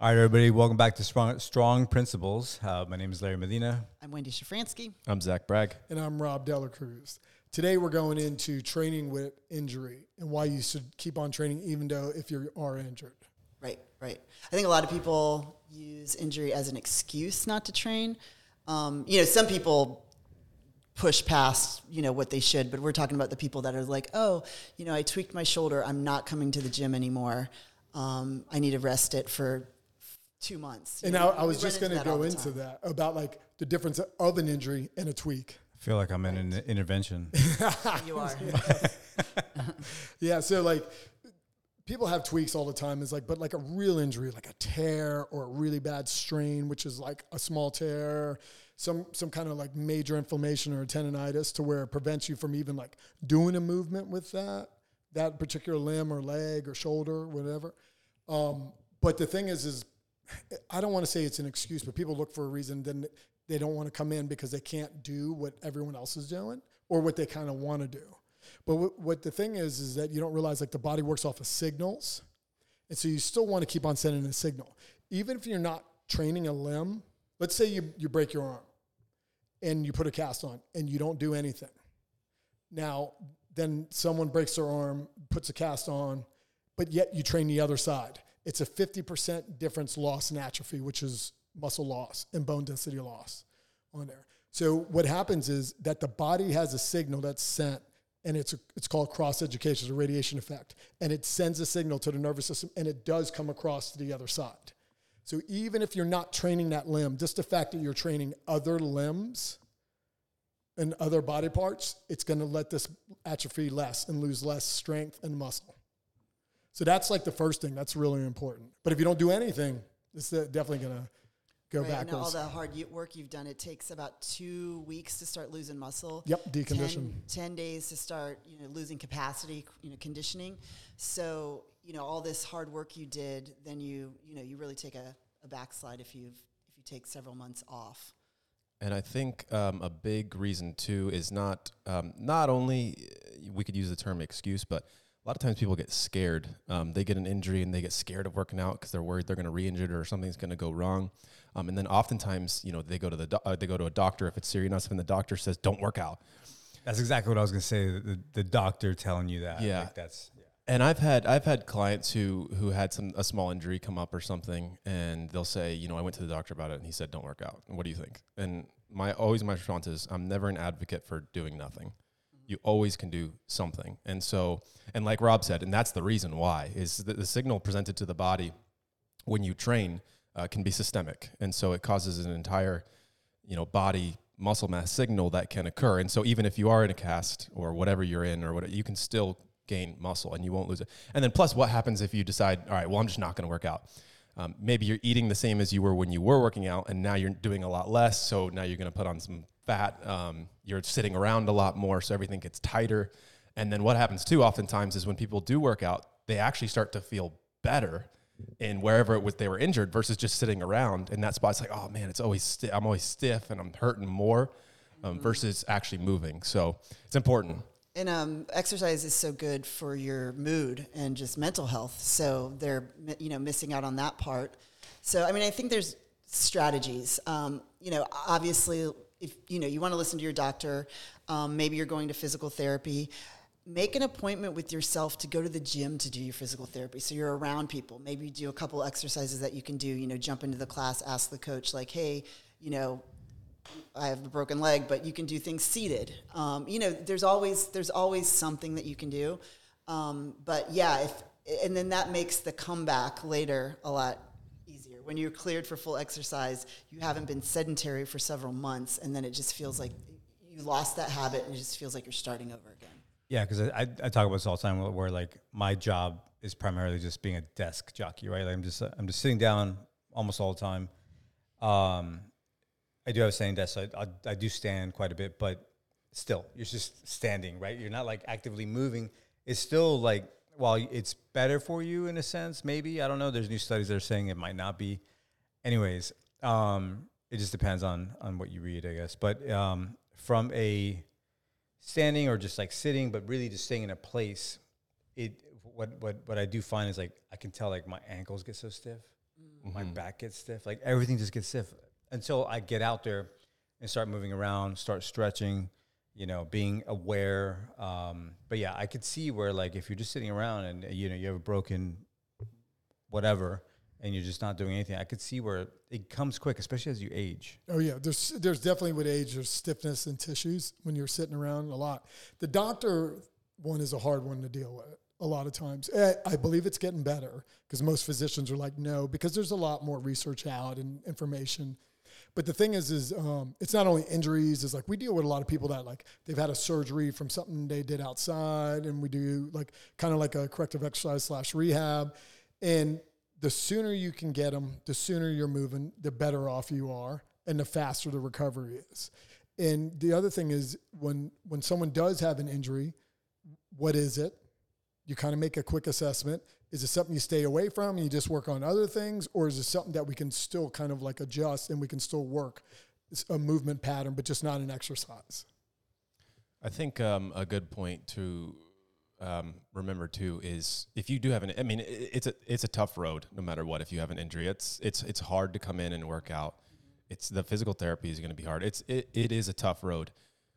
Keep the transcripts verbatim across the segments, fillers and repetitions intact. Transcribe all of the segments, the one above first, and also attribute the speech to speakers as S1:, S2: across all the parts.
S1: All right, everybody, welcome back to Strong, Strong Principles. Uh, my name is Larry Medina.
S2: I'm Wendy Shafransky.
S3: I'm Zach Bragg.
S4: And I'm Rob Delacruz. Today we're going into training with injury and why you should keep on training even though if you are injured.
S2: Right, right. I think a lot of people use injury as an excuse not to train. Um, you know, some people push past, you know, what they should, but we're talking about the people that are like, oh, you know, I tweaked my shoulder. I'm not coming to the gym anymore. Um, I need to rest it for two months.
S4: And
S2: know,
S4: I, I was
S2: we
S4: just
S2: run
S4: going to
S2: into
S4: go
S2: that
S4: into
S2: time.
S4: that about like the difference of an injury and a tweak.
S1: I feel like I'm in an intervention.
S2: You are.
S4: Yeah, so like people have tweaks all the time. It's like, but like a real injury, like a tear or a really bad strain, which is like a small tear, some some kind of like major inflammation or a tendonitis to where it prevents you from even like doing a movement with that, that particular limb or leg or shoulder, whatever. Um, but the thing is, is I don't want to say it's an excuse, but people look for a reason. Then they don't want to come in because they can't do what everyone else is doing or what they kind of want to do. But w- what the thing is, is that you don't realize like the body works off of signals. And so you still want to keep on sending a signal. Even if you're not training a limb, let's say you, you break your arm and you put a cast on and you don't do anything. Now, then someone breaks their arm, puts a cast on, but yet you train the other side. It's a fifty percent difference loss in atrophy, which is muscle loss and bone density loss on there. So what happens is that the body has a signal that's sent, and it's a, it's called cross-education, it's a radiation effect, and it sends a signal to the nervous system, and it does come across to the other side. So even if you're not training that limb, just the fact that you're training other limbs and other body parts, it's going to let this atrophy less and lose less strength and muscle. So that's like the first thing. That's really important. But if you don't do anything, it's definitely going to go
S2: right, and all
S4: backwards.
S2: the hard work you've done, it takes about two weeks to start losing muscle.
S4: Yep, decondition.
S2: ten, ten days to start, you know, losing capacity, you know, conditioning. So, you know, all this hard work you did, then you, you know, you really take a, a backslide if you've if you take several months off.
S3: And I think um, a big reason too is not um, not only uh, we could use the term excuse, but a lot of times people get scared. Um, they get an injury and they get scared of working out because they're worried they're going to re-injure it or something's going to go wrong. Um, and then oftentimes, you know, they go to the do- uh, they go to a doctor if it's serious enough, and the doctor says, "Don't work out."
S1: That's exactly what I was going to say. The, the doctor telling you that.
S3: Yeah.
S1: Like that's yeah.
S3: And I've had I've had clients who who had some a small injury come up or something, and they'll say, you know, I went to the doctor about it, and he said, "Don't work out." What do you think? And my always my response is, I'm never an advocate for doing nothing. You always can do something. And so, and like Rob said, and that's the reason why, is that the signal presented to the body when you train uh, can be systemic. And so it causes an entire, you know, body muscle mass signal that can occur. And so even if you are in a cast or whatever you're in or whatever, you can still gain muscle and you won't lose it. And then plus what happens if you decide, all right, well, I'm just not going to work out. Um, maybe you're eating the same as you were when you were working out, and now you're doing a lot less. So now you're going to put on some fat. Um, you're sitting around a lot more, so everything gets tighter. And then what happens too oftentimes is when people do work out, they actually start to feel better in wherever it was they were injured versus just sitting around in that spot. It's like, oh man, it's always sti- I'm always stiff and I'm hurting more um, mm-hmm. versus actually moving. So it's important.
S2: And um, exercise is so good for your mood and just mental health. So they're, you know, missing out on that part. So, I mean, I think there's strategies. Um, you know, obviously, if, you know, you want to listen to your doctor, um, maybe you're going to physical therapy, make an appointment with yourself to go to the gym to do your physical therapy. So you're around people. Maybe you do a couple exercises that you can do, you know, jump into the class, ask the coach like, hey, you know, I have a broken leg, but you can do things seated. Um, you know, there's always there's always something that you can do. Um, but yeah, if and then that makes the comeback later a lot easier. When you're cleared for full exercise, you haven't been sedentary for several months, and then it just feels like you lost that habit, and it just feels like you're starting over again.
S1: Yeah, because I, I talk about this all the time, where like my job is primarily just being a desk jockey, right? Like I'm just I'm just sitting down almost all the time. Um, I do have a standing desk, so I, I, I do stand quite a bit, but still, you're just standing, right? You're not like actively moving. It's still like, while it's better for you in a sense, maybe, I don't know. There's new studies that are saying it might not be. Anyways, um, it just depends on on what you read, I guess. But um, from a standing or just like sitting, but really just staying in a place, it what what what I do find is like I can tell like my ankles get so stiff my back gets stiff, like everything just gets stiff until I get out there and start moving around, start stretching, you know, being aware. Um, but yeah, I could see where like if you're just sitting around and you know you have a broken whatever and you're just not doing anything, I could see where it comes quick, especially as you age.
S4: Oh yeah, there's there's definitely with age there's stiffness in tissues when you're sitting around a lot. The doctor one is a hard one to deal with a lot of times. I believe it's getting better because most physicians are like, no, because there's a lot more research out and information. But the thing is, is um, it's not only injuries. It's like we deal with a lot of people that like they've had a surgery from something they did outside, and we do like kind of like a corrective exercise slash rehab. And the sooner you can get them, the sooner you're moving, the better off you are, and the faster the recovery is. And the other thing is when when someone does have an injury, what is it? You kind of make a quick assessment. Is it something you stay away from and you just work on other things? Or is it something that we can still kind of like adjust and we can still work? It's a movement pattern, but just not an exercise.
S3: I think um, a good point to um, remember too is if you do have an, I mean, it, it's a it's a tough road no matter what. If you have an injury, it's it's it's hard to come in and work out. It's the physical therapy is going to be hard. It's it, it is a tough road.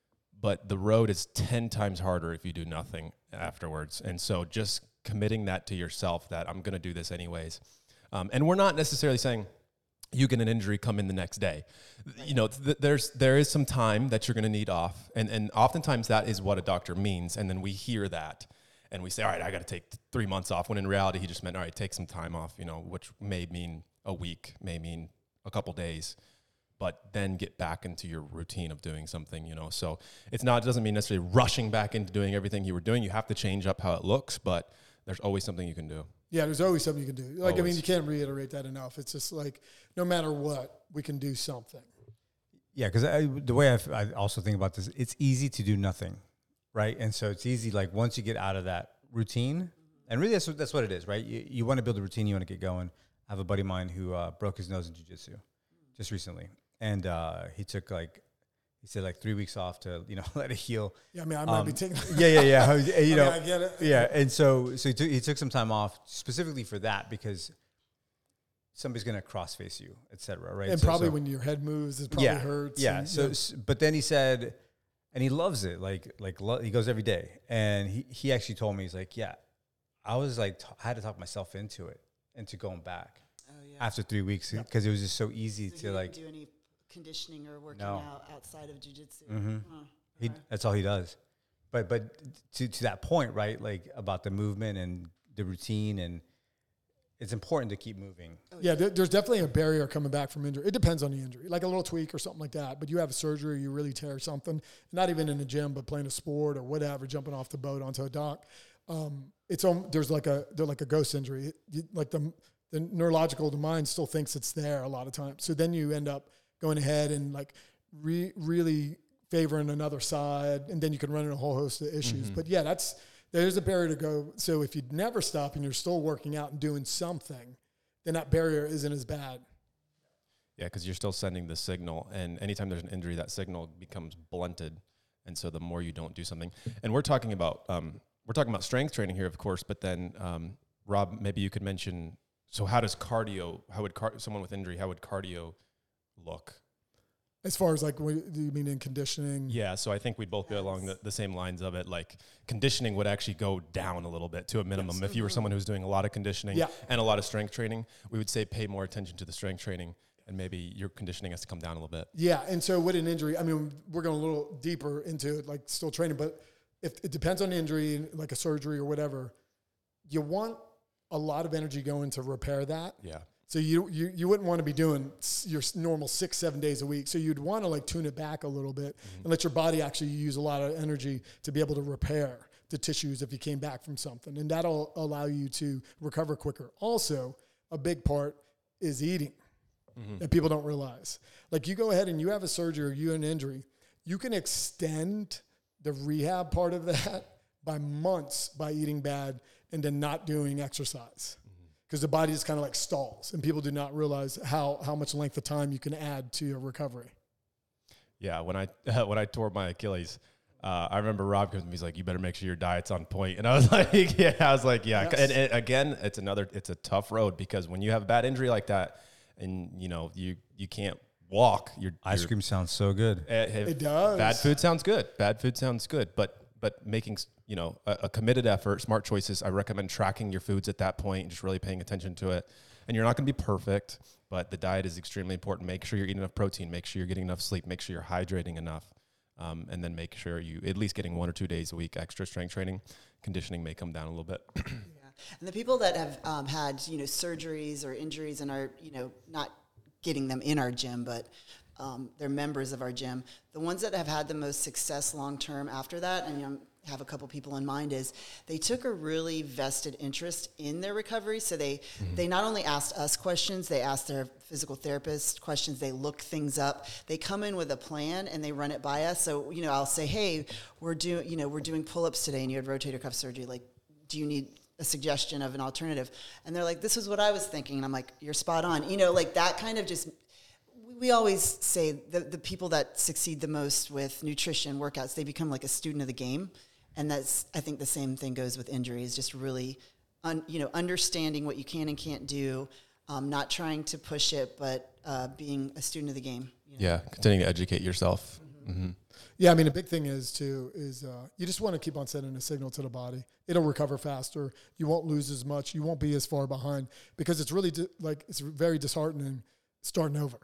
S3: But the road is ten times harder if you do nothing afterwards. And so just committing that to yourself that I'm going to do this anyways. Um, and we're not necessarily saying you get an injury, come in the next day. You know, th- there's there is some time that you're going to need off. And, and oftentimes that is what a doctor means. And then we hear that and we say, all right, I got to take three months off. When in reality, he just meant, all right, take some time off, you know, which may mean a week, may mean a couple days. But then get back into your routine of doing something, you know. So it's not, it doesn't mean necessarily rushing back into doing everything you were doing. You have to change up how it looks, but there's always something you can do.
S4: Yeah, there's always something you can do. Like, always. I mean, you can't reiterate that enough. It's just like, no matter what, we can do something.
S1: Yeah, because the way I, f- I also think about this, it's easy to do nothing, right? And so it's easy, like, once you get out of that routine, and really that's what, that's what it is, right? You, you want to build a routine, you want to get going. I have a buddy of mine who uh, broke his nose in jiu-jitsu just recently. And uh, he took like, he said like three weeks off to, you know, let it heal.
S4: Yeah, I mean, I might
S1: um,
S4: be taking.
S1: yeah, yeah, yeah. You know,
S4: I mean, I get it.
S1: Yeah, and so so he took he took some time off specifically for that because somebody's gonna cross face you, et cetera. Right?
S4: And
S1: so,
S4: probably
S1: so,
S4: when your head moves, it probably
S1: yeah,
S4: hurts.
S1: Yeah.
S4: And,
S1: so,
S4: yeah.
S1: s- but then he said, and he loves it. Like like lo- he goes every day, and he he actually told me he's like, yeah, I was like, t- I had to talk myself into it, into going back
S2: Oh, yeah.
S1: after three weeks because
S4: Yeah.
S1: it was just so easy
S2: So
S1: to
S2: he
S1: like.
S2: didn't do any conditioning or working
S1: No.
S2: out outside of jiu-jitsu.
S1: Mm-hmm.
S2: Huh.
S1: He,
S2: Okay.
S1: that's all he does. But but to to that point, right? Like about the movement and the routine, and it's important to keep moving.
S2: Oh,
S4: Yeah, there, there's definitely a barrier coming back from injury. It depends on the injury, like a little tweak or something like that. But you have a surgery, you really tear something, not even in the gym, but playing a sport or whatever, jumping off the boat onto a dock. Um, it's um, there's like a they're like a ghost injury. You, like the the neurological, the mind still thinks it's there a lot of times. So then you end up going ahead and like re, really favoring another side, and then you can run into a whole host of issues.
S3: Mm-hmm.
S4: But yeah, that's there's a barrier to go. So if you never stop and you're still working out and doing something, then that barrier isn't as bad.
S3: Yeah, because you're still sending the signal, and anytime there's an injury, that signal becomes blunted, and so the more you don't do something, and we're talking about um, we're talking about strength training here, of course, but then um, Rob, maybe you could mention. So how does cardio? How would car- someone with injury? How would cardio look?
S4: As far as like, what do you mean in conditioning?
S3: Yeah, so I think we'd both be along the, the same lines of it. Like conditioning would actually go down a little bit to a minimum.
S4: Yes.
S3: If you were someone who's doing a lot of conditioning
S4: Yeah.
S3: and a lot of strength training, we would say pay more attention to the strength training, and maybe your conditioning has to come down a little bit.
S4: Yeah, and so with an injury, I mean, we're going a little deeper into it, like still training, but if it depends on the injury, like a surgery or whatever, you want a lot of energy going to repair that.
S3: Yeah.
S4: So you you you wouldn't want to be doing s- your s- normal six, seven days a week. So you'd want to like tune it back a little bit
S3: Mm-hmm.
S4: and let your body actually use a lot of energy to be able to repair the tissues if you came back from something. And that'll allow you to recover quicker. Also, a big part is eating
S3: Mm-hmm.
S4: that people don't realize. Like you go ahead and you have a surgery or you have an injury, you can extend the rehab part of that by months by eating bad and then not doing exercise. Because the body just kind of like stalls, and people do not realize how how much length of time you can add to your recovery.
S3: Yeah, when I when I tore my Achilles, uh, I remember Rob comes to me, he's like, "You better make sure your diet's on point." And I was like, "Yeah," I was like, "Yeah."
S4: Yes.
S3: And, and again, it's another, it's a tough road because when you have a bad injury like that, and you know you you can't walk. You're,
S1: Ice
S3: you're,
S1: cream sounds so good.
S3: uh,
S4: It does.
S3: Bad food sounds good. Bad food sounds good, but but making you know a, a committed effort, smart choices. I recommend tracking your foods at that point and just really paying attention to it. And you're not going to be perfect, but the diet is extremely important. Make sure you're eating enough protein. Make sure you're getting enough sleep. Make sure you're hydrating enough. Um, and then make sure you at least getting one or two days a week extra strength training. Conditioning may come down a little bit.
S2: Yeah. And the people that have um, had, you know, surgeries or injuries and are, you know, not getting them in our gym, but um, they're members of our gym, the ones that have had the most success long-term after that, and you know, have a couple people in mind, is they took a really vested interest in their recovery. So they mm-hmm. they not only asked us questions, they asked their physical therapist questions, they look things up, they come in with a plan and they run it by us. So, you know, I'll say, hey, we're doing, you know, we're doing pull-ups today and you had rotator cuff surgery. Like, do you need a suggestion of an alternative? And they're like, this is what I was thinking. And I'm like, you're spot on. You know, like that kind of just, we always say the, the people that succeed the most with nutrition workouts, they become like a student of the game. And that's, I think the same thing goes with injuries, just really, un, you know, understanding what you can and can't do, um, not trying to push it, but uh, being a student of the game. You know?
S3: Yeah, continuing to educate yourself. Mm-hmm. Mm-hmm.
S4: Yeah, I mean, a big thing is, too, is uh, you just want to keep on sending a signal to the body. It'll recover faster. You won't lose as much. You won't be as far behind because it's really, di- like, it's very disheartening starting over.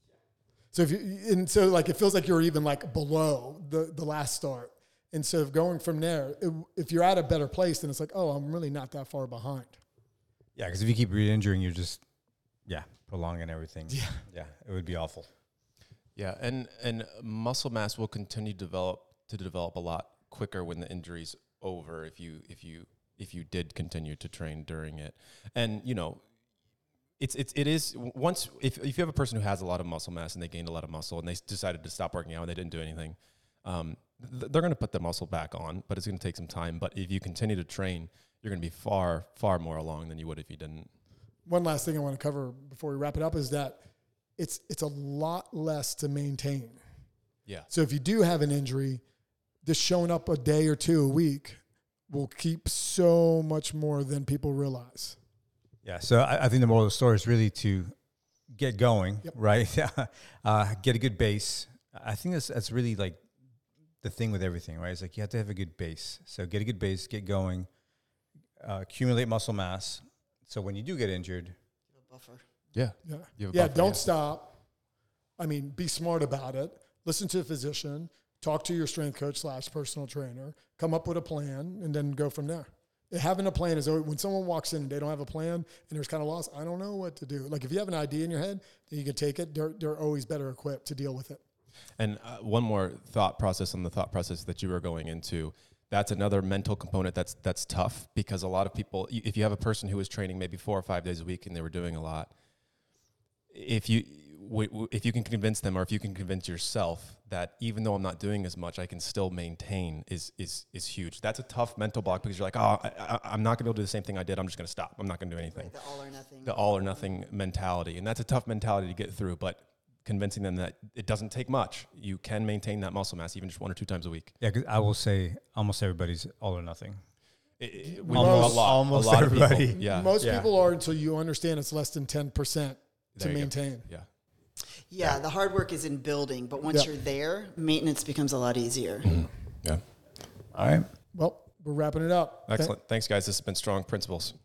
S4: So, if you, and so, like, it feels like you're even, like, below the, the last start. And so going from there, it, if you're at a better place, then it's like, oh, I'm really not that far behind.
S1: Yeah, because if you keep re-injuring, you're just, yeah, prolonging everything.
S4: Yeah.
S1: Yeah, it would be awful.
S3: Yeah, and, and muscle mass will continue to develop to develop a lot quicker when the injury's over if you if you if you did continue to train during it. And you know, it's it's it is once if if you have a person who has a lot of muscle mass and they gained a lot of muscle and they decided to stop working out and they didn't do anything, um, th- they're going to put the muscle back on, but it's going to take some time. But if you continue to train, you're going to be far far more along than you would if you didn't.
S4: One last thing I want to cover before we wrap it up is that it's it's a lot less to maintain.
S3: Yeah.
S4: So if you do have an injury, just showing up a day or two a week will keep so much more than people realize.
S1: Yeah, so I, I think the moral of the story is really to get going, yep. right? uh, get a good base. I think that's that's really like the thing with everything, right? It's like you have to have a good base. So get a good base, get going, uh, accumulate muscle mass. So when you do get injured,
S2: a buffer.
S3: Yeah,
S4: yeah,
S3: yeah.
S4: yeah
S3: Buffer,
S4: don't
S3: yeah.
S4: stop. I mean, be smart about it. Listen to a physician. Talk to your strength coach slash personal trainer. Come up with a plan, and then go from there. Having a plan is always, when someone walks in and they don't have a plan and there's kind of lost, I don't know what to do. Like if you have an idea in your head, then you can take it. They're they're always better equipped to deal with it.
S3: And uh, one more thought process on the thought process that you were going into. That's another mental component that's that's tough because a lot of people, if you have a person who was training maybe four or five days a week and they were doing a lot, if you w- w- if you can convince them or if you can convince yourself that even though I'm not doing as much, I can still maintain is is is huge. That's a tough mental block because you're like, oh, I, I, I'm not going to be able to do the same thing I did. I'm just going to stop. I'm not going to do anything.
S2: Right, the all or nothing.
S3: The all or nothing mentality. And that's a tough mentality to get through, but convincing them that it doesn't take much. You can maintain that muscle mass even just one or two times a week.
S1: yeah, 'cause I will say almost everybody's all or nothing.
S3: It, it, we
S4: Almost-
S3: know a lot,
S1: almost
S3: a lot
S1: everybody.
S3: Of people, yeah.
S4: Most
S1: Yeah.
S4: people are until you understand it's less than ten percent to
S3: There you go.
S4: maintain.
S3: Yeah.
S2: Yeah, the hard work is in building, but once
S4: Yep.
S2: you're there, maintenance becomes a lot easier.
S3: Yeah.
S1: All right.
S4: Well, we're wrapping it up. Thank-
S3: Excellent. Thanks, guys. This has been Strong Principles.